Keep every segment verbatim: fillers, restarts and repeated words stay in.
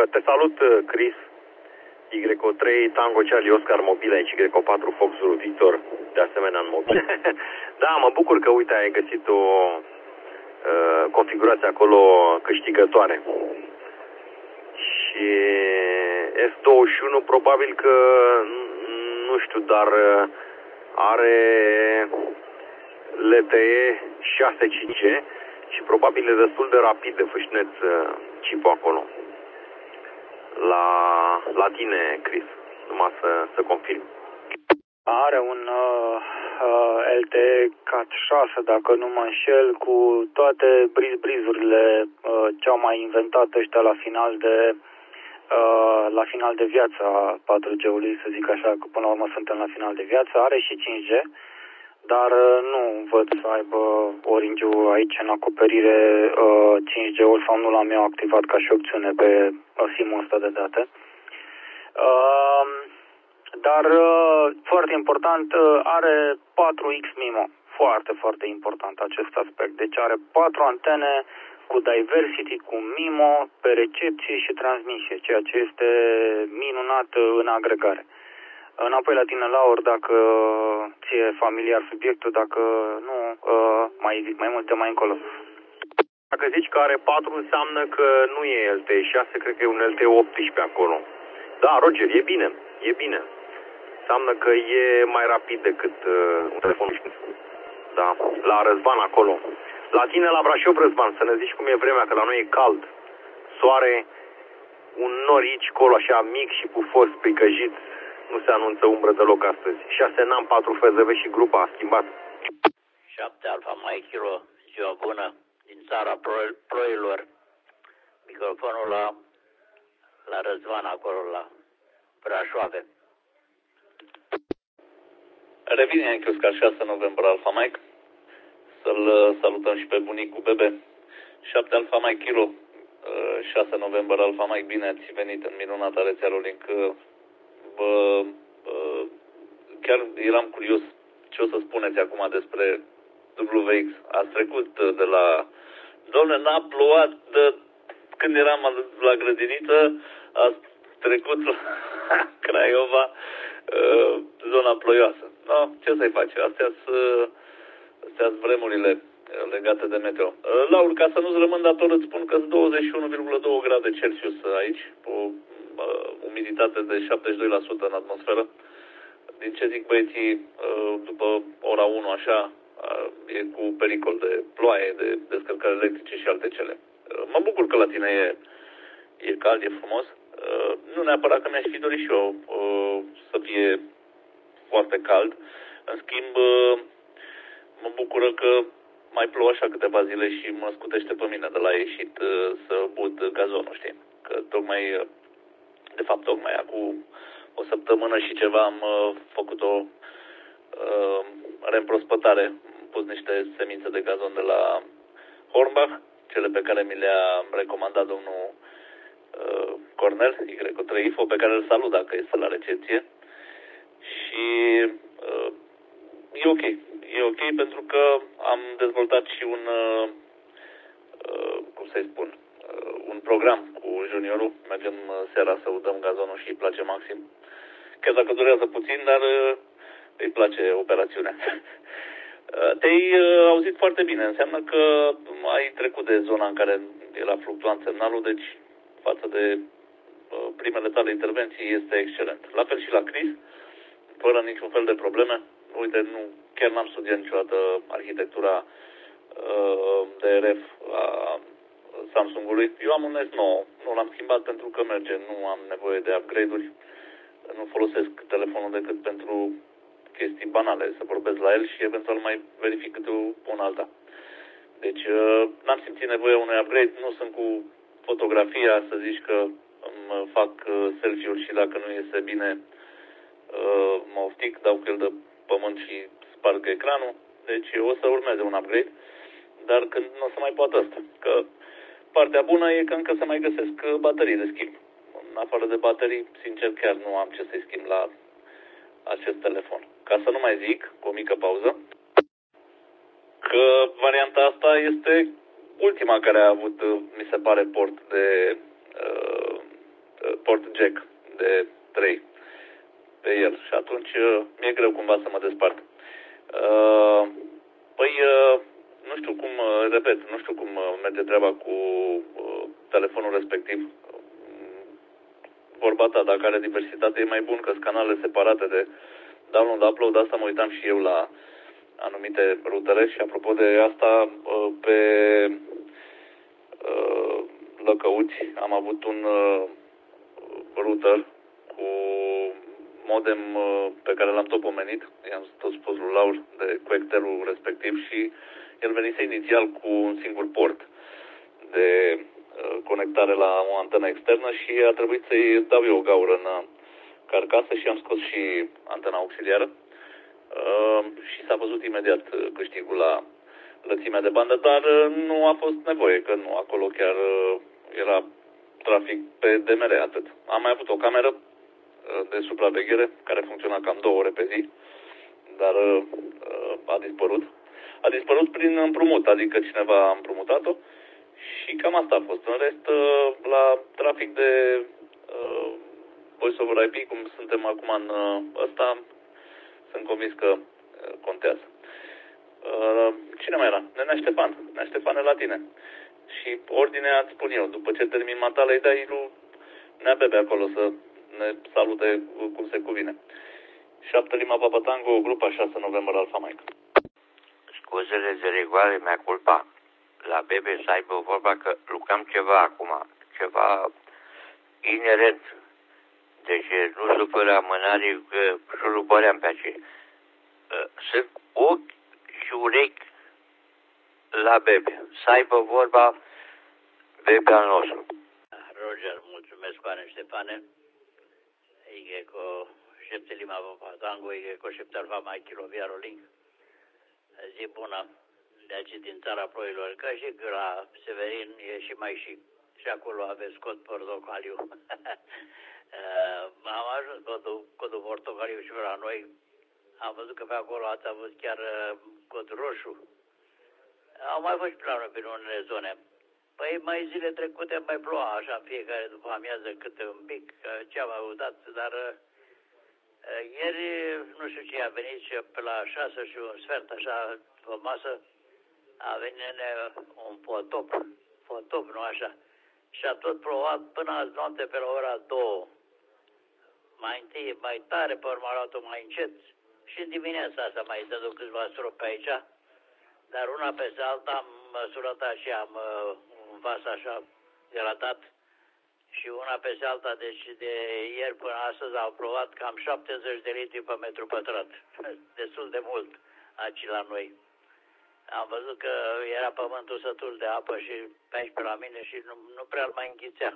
Te salut, Chris. Y O trei Tango Charlie Oscar mobil aici, Y O patru Fox Zulu Victor, de asemenea în mobil. Da, mă bucur că, uite, ai găsit o uh, configurație acolo câștigătoare. Și S douăzeci și unu probabil că, nu știu, dar are L T E șase cinci G și probabil e destul de rapid de fâșneț chipul acolo. La, la tine, Chris, numai să, să confirm. Are un uh, uh, L T E Cat șase, dacă nu mă înșel, cu toate briz-brizurile uh, ce au mai inventat ăștia la final de uh, la final de viață a patru G-ului, să zic așa, că până la urmă suntem la final de viață. Are și cinci G, dar uh, nu văd să aibă Orange-ul aici în acoperire uh, cinci G-ul sau nu l-am eu activat ca și opțiune pe uh, SIM-ul ăsta de date. Uh, Dar, foarte important, are patru X MIMO. Foarte, foarte important acest aspect. Deci are patru antene cu diversity, cu MIMO, pe recepție și transmisie, ceea ce este minunat în agregare. Înapoi la tine, Laur, dacă ți-e familiar subiectul, dacă nu, mai zic mai multe mai încolo. Dacă zici că are patru, înseamnă că nu e L T E șase, cred că e un L T E optsprezece acolo. Da, Roger, e bine, e bine. Înseamnă că e mai rapid decât uh, un telefon. Da, la Răzvan acolo. La tine la Brașov, Răzvan, să ne zici cum e vremea, că la noi e cald. Soare, un norici colo așa mic și pufos, pricăjit. Nu se anunță umbră deloc astăzi. șase N A M, patru F Z V și grupa a schimbat. șapte Alfa Mike Kilo, ziua bună, din țara pro- proilor. Microfonul la, la Răzvan acolo, la Brașoave. Revine Yankee Oscar șase November Alfa Mike. Să-l salutăm și pe bunicul Bebe. șapte Alfa Mike Kilo, șase November Alfa Mike. Bine ați venit în minunata rețea Rolling. Bă, bă, chiar eram curios ce o să spuneți acum despre W X. Ați trecut de la... Doamne, n-a plouat de... când eram la grădiniță, ați trecut la Craiova, zona ploioasă. No, ce să-i face? Astea sunt vremurile legate de meteo. Laur, ca să nu-ți rămân dator, îți spun că sunt douăzeci și unu virgulă doi grade Celsius aici, cu uh, umiditate de șaptezeci și doi la sută în atmosferă. Din ce zic băieții, uh, după ora unu așa, uh, e cu pericol de ploaie, de descărcări electrice și alte cele. Uh, mă bucur că la tine e, e cald, e frumos. Uh, nu neapărat că mi-aș fi dorit și eu uh, să fie foarte cald. În schimb, uh, mă bucură că mai plouă așa câteva zile și mă scutește pe mine de la ieșit uh, să bud gazonul, știi? Că tocmai, uh, de fapt, tocmai acum o săptămână și ceva am uh, făcut o uh, reîmprospătare. Am pus niște semințe de gazon de la Hornbach, cele pe care mi le-a recomandat domnul uh, Cornel, Y O trei Info, pe care îl salut dacă este la recepție. Și uh, e ok. E ok pentru că am dezvoltat și un, uh, uh, cum să-i spun, uh, un program cu juniorul. Mergem seara să udăm gazonul și îi place maxim. Chiar dacă durează puțin, dar uh, îi place operațiunea. uh, te-ai uh, auzit foarte bine. Înseamnă că ai trecut de zona în care era fluctuant semnalul, deci față de uh, primele tale intervenții este excelent. La fel și la Chris, fără niciun fel de probleme. Uite, nu, chiar n-am studiat niciodată arhitectura uh, de R F a Samsung-ului. Eu am un S nouă, nu l-am schimbat pentru că merge, nu am nevoie de upgrade-uri. Nu folosesc telefonul decât pentru chestii banale, să vorbesc la el și eventual mai verific câte un alta. Deci uh, n-am simțit nevoia unui upgrade, nu sunt cu fotografia să zici că îmi fac uh, selfie-uri și dacă nu iese bine uh, mă oftic, dau cu el de pământ și sparg ecranul. Deci o să urmeze un upgrade, dar când nu o să mai poată asta. Că partea bună e că încă se mai găsesc baterii de schimb. În afară de baterii, sincer, chiar nu am ce să-i schimb la acest telefon. Ca să nu mai zic, cu o mică pauză, că varianta asta este ultima care a avut, mi se pare, port de uh, jack de trei pe el și atunci mi-e greu cumva să mă despart. Păi, nu știu cum, repet, nu știu cum merge treaba cu telefonul respectiv. Vorba ta, dacă are diversitate, e mai bun că sunt canale separate de download-upload, asta mă uitam și eu la anumite rutere și apropo de asta, pe Lăcăuți am avut un router cu modem pe care l-am tot pomenit, i-am tot spus lui Laur de Quectel-ul respectiv și el venise inițial cu un singur port de conectare la o antenă externă și a trebuit să-i dau eu o gaură în carcasă și am scos și antena auxiliară și s-a văzut imediat câștigul la lățimea de bandă, dar nu a fost nevoie, că nu, acolo chiar era trafic pe D M R, atât. Am mai avut o cameră de supraveghere care funcționa cam două ore pe zi, dar a dispărut. A dispărut prin împrumut, adică cineva a împrumutat-o și cam asta a fost. În rest, la trafic de uh, Voice over I P, cum suntem acum în ăsta, sunt convins că contează. Uh, cine mai era? Nenea Ștefan. Nenea Ștefan e la tine. Și ordinea îți spun eu. După ce termin matale, îi dai lui Nea Bebe acolo să ne salute cum se cuvine. șapte Lima Papa Tango, grupa șase November Alfa Mike. Scuzele de rigoare, mea culpa. La Bebe să aibă vorba că lucrăm ceva acum. Ceva inerent. Deci nu supără amânarii, că șurubăream pe aceea. Sunt ochi și urechi la Bebe. Să aibă vorba Bebe al nostru. Roger, mulțumesc, pane Ștefane. E cu șapte Lima Papa Tango, e cu șapte Alfa Mike Kilo Via Rolling. Zi bună de aici din țara ploilor, că și la Severin e și mai și. Și acolo aveți cod portocaliu. Am ajuns codul, codul portocaliu și la noi. Am văzut că pe acolo ați avut chiar cod roșu. Au mai fost planuri prin unele zone. Păi mai zile trecute mai ploua așa în fiecare după amiază câte un pic, ce am auzat, dar ieri nu știu ce a venit și pe la șase și un sfert așa pe masă a venit un potop, potop, nu așa, și a tot plouat până azi noapte pe la ora două. Mai întâi mai tare, pe urmă a luat-o mai încet și în dimineața asta mai dădu câțiva stropi pe aici, dar una peste alta am măsurat și am uh, un vas așa dilatat și una peste alta, deci de ieri până astăzi au plouat cam șaptezeci de litri pe metru pătrat, destul de mult aici la noi. Am văzut că era pământul sătul de apă și pe aici pe la mine și nu, nu prea îl mai înghițea.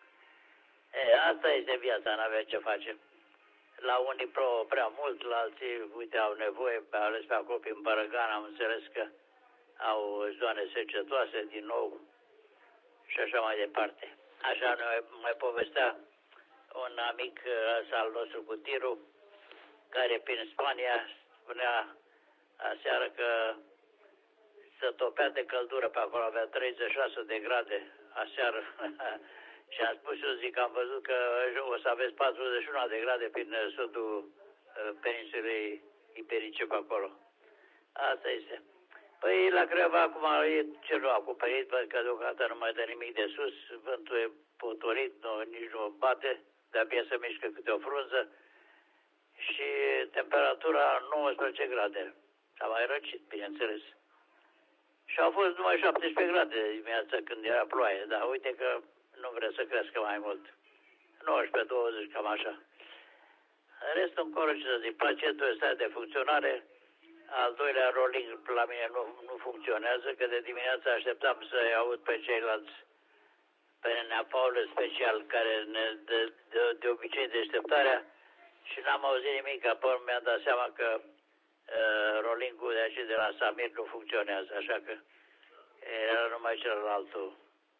E, asta este viața, n-avea ce face. La unii plouă prea mult, la alții, uite, au nevoie, pe ales pe acolo prin Bărăgan, am înțeles că au zone secetoase din nou și așa mai departe. Așa ne mai povestea un amic al nostru cu tirul, care prin Spania spunea aseară că se topea de căldură pe acolo, avea treizeci și șase de grade aseară. Și am spus, eu zic, am văzut că o să aveți patruzeci și unu de grade prin sudul peninsulei Iberice pe acolo. Asta este. Păi la Craiova acum e cerul acoperit, pentru că deocamdată nu mai dă nimic de sus, vântul e potolit, nu, nici nu bate, de-abia se mișcă câte o frunză și temperatura nouăsprezece grade. S-a mai răcit, bineînțeles. Și au fost numai șaptesprezece grade de dimineață când era ploaie, dar uite că nu vrea să crească mai mult. nouăsprezece douăzeci, cam așa. În rest, încolo, ce să zic, pacientul este de funcționare. Al doilea rolling la mine nu, nu funcționează, că de dimineață așteptam să-i aud pe ceilalți, pe Nenea Paulă special, care ne de, de, de obicei deșteptarea și n-am auzit nimic, apoi mi-am dat seama că uh, rolling-ul de aici de la Samir nu funcționează, așa că era numai celălaltul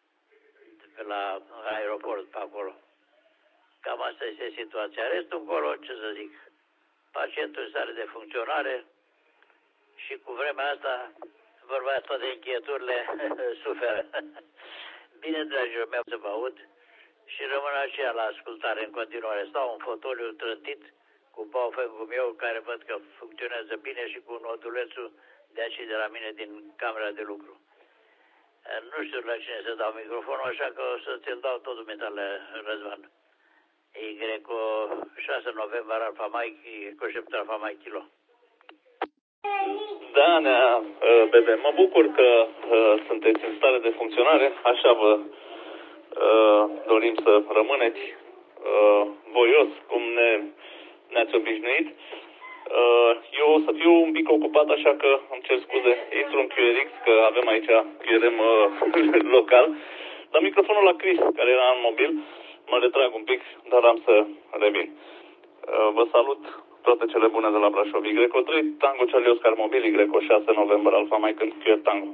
de la aeroport pe acolo. Cam asta este situația. Restul încolo, ce să zic, pacientul în stare de funcționare și cu vremea asta, vorba asta de încheieturile, suferă. Bine, dragilor mei, să vă aud și rămân rămân aceea la ascultare în continuare. Stau în fotoliu trântit cu baufengul meu, care văd că funcționează bine, și cu nodulețul de aici de la mine din camera de lucru. Nu știu la cine să dau microfonul, așa că o să ți-l dau tot dumitale, Răzvan. Y șase noiembrie Alfa Mike, concept Alfa Mike Kilo. Da, Nea, Bebe, mă bucur că uh, sunteți în stare de funcționare, așa vă uh, dorim să rămâneți uh, voios, cum ne, ne-ați obișnuit. Uh, eu o să fiu un pic ocupat, așa că îmi cer scuze, intru în Q R X, că avem aici Q R M uh, local, dar microfonul la Chris, care era în mobil, mă retrag un pic, dar am să revin. Uh, vă salut, toate cele bune de la Brașov. Y trei, Tango Charlie Oscar Mobil, Y șase November Alfa Mike în Q R Tango.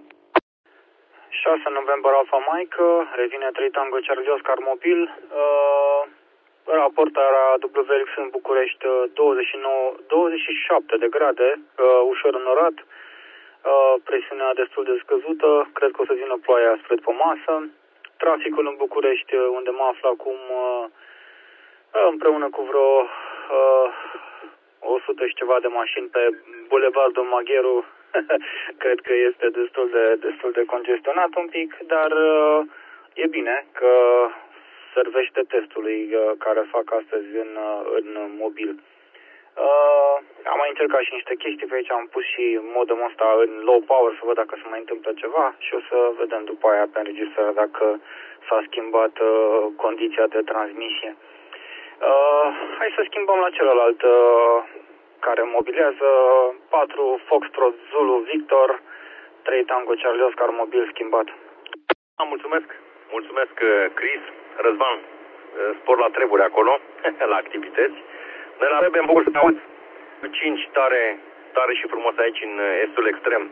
șase November Alfa Mike, revine trei Tango Charlie Oscar Mobil. Uh, raport era W L X în București, douăzeci și nouă, douăzeci și șapte de grade, uh, ușor înorat, uh, presiunea destul de scăzută, cred că o să vină ploaia spre după masă. Traficul în București, unde mă aflu acum, uh, împreună cu vreo uh, o sută și ceva de mașini pe Bulevardul Magheru, cred că este destul de, destul de congestionat un pic, dar uh, e bine că servește testului uh, care fac astăzi în, uh, în mobil. Uh, am mai încercat și niște chestii pe aici, am pus și modul ăsta în low power să văd dacă se mai întâmplă ceva și o să vedem după aia pe înregistrare dacă s-a schimbat uh, condiția de transmisie. Uh, hai să schimbăm la celălalt uh, care mobilează, patru Foxtrot Zulu Victor, trei Tango Charlie Oscar Mobil schimbat. Mulțumesc, mulțumesc Chris, Răzvan, spor la treburi acolo, la activități. Noi la Bebe, mă bucur să te auzi. cinci tare, tare și frumos aici în estul extrem.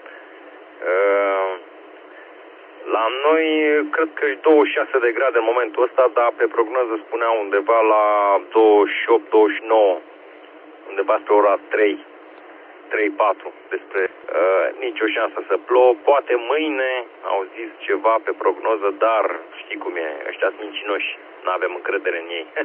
Uh, La noi, cred că e douăzeci și șase de grade în momentul ăsta, dar pe prognoză spunea undeva la douăzeci și opt douăzeci și nouă, undeva spre ora trei, trei patru, despre uh, nicio șansă să plouă. Poate mâine au zis ceva pe prognoză, dar știi cum e, ăștia sunt mincinoși, n-avem încredere în ei.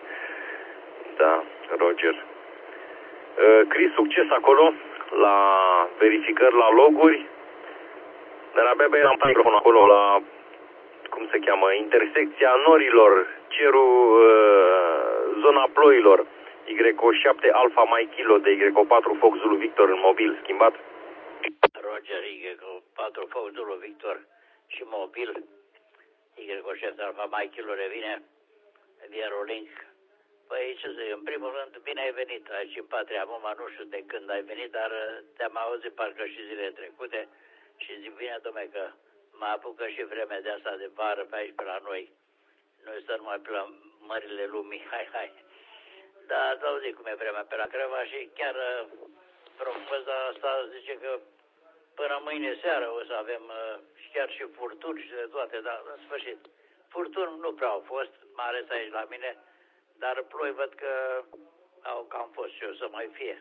Da, Roger. Uh, Chris, succes acolo, la verificări, la loguri. Dar abia abia am microfonul acolo la, cum se cheamă, intersecția norilor, cerul, uh, zona ploilor. Y șapte Alfa Mike Kilo de Y patru Fox Zulu Victor în mobil, schimbat. Roger, Y patru Fox Zulu Victor și mobil. Y șapte Alfa Mike Kilo revine via Rolink. Păi ce zic, în primul rând, bine ai venit aici în patria mea, nu știu de când ai venit, dar te-am auzit parcă și zilele trecute. Și zic bine, dom'le, că mă apucă și vremea de asta de vară pe aici, pe la noi. Noi stăm numai pe la mările lumii, hai, hai. Dar ați auzit cum e vremea pe la Creva și chiar propoza asta zice că până mâine seară o să avem și chiar și furtuni și de toate, dar în sfârșit. Furtuni nu prea au fost, mai ales aici la mine, dar ploi văd că au cam fost și o să mai fie.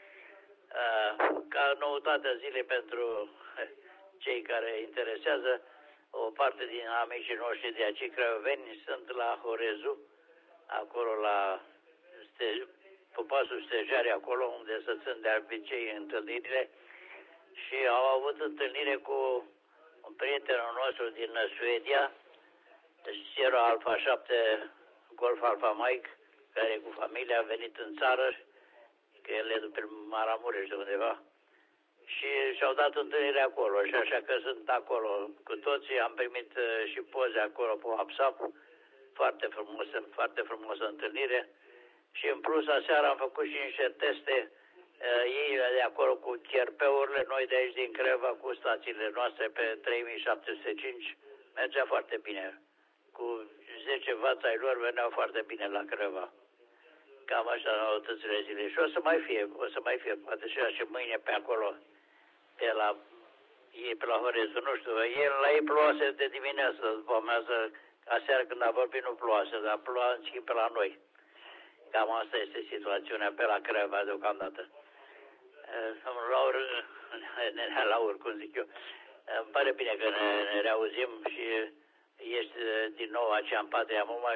Ca noutate zile pentru cei care interesează, o parte din amicii noștri de aici craioveni sunt la Horezu, acolo la Ste- Popasul Stejarii, acolo unde se țin de obicei întâlnirile, și au avut întâlnire cu un prietenul nostru din Suedia, Sierra Alfa șapte Golf Alfa Mike, care cu familia a venit în țară, că el e după Maramureș de undeva, și și-au dat întâlnire acolo, și așa că sunt acolo cu toții, am primit uh, și poze acolo pe WhatsApp, foarte frumos, foarte frumosă întâlnire, și în plus aseară am făcut și niște teste, uh, ei de acolo cu cherpeurile, noi de aici din Creva cu stațiile noastre pe trei mii șapte sute cinci, mergea foarte bine, cu zece watt ai lor veneau foarte bine la Creva. Cam așa în noutățile zile. Și o să mai fie, o să mai fie, poate și și mâine pe acolo, pe la ei, pe la Horezu, nu știu, el la ei ploase de dimineață, după amiază, aseară când a vorbit nu ploase, dar ploua în schimb pe la noi. Cam asta este situația pe la Creva deocamdată. Laur, Laur, cum zic eu, îmi pare bine că ne, ne reauzim și ești din nou aceea în patria mea